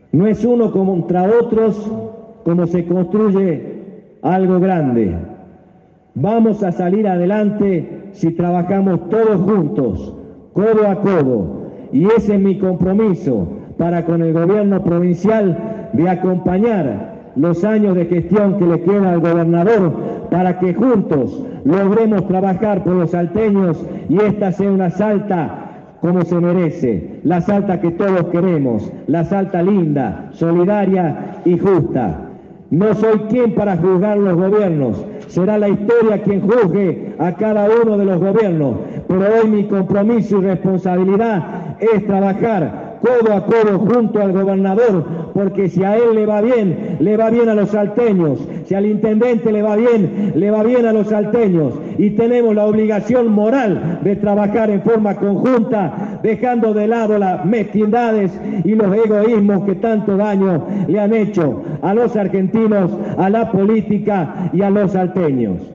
No es uno contra otros como se construye algo grande. Vamos a salir adelante si trabajamos todos juntos, codo a codo. Y ese es mi compromiso para con el gobierno provincial, de acompañar los años de gestión que le queda al gobernador para que juntos logremos trabajar por los salteños y esta sea una Salta como se merece, la Salta que todos queremos, la Salta linda, solidaria y justa. No soy quien para juzgar los gobiernos, será la historia quien juzgue a cada uno de los gobiernos, pero hoy mi compromiso y responsabilidad es trabajar codo a codo junto al gobernador, porque si a él le va bien a los salteños, si al intendente le va bien a los salteños, y tenemos la obligación moral de trabajar en forma conjunta, dejando de lado las mezquindades y los egoísmos que tanto daño le han hecho a los argentinos, a la política y a los salteños.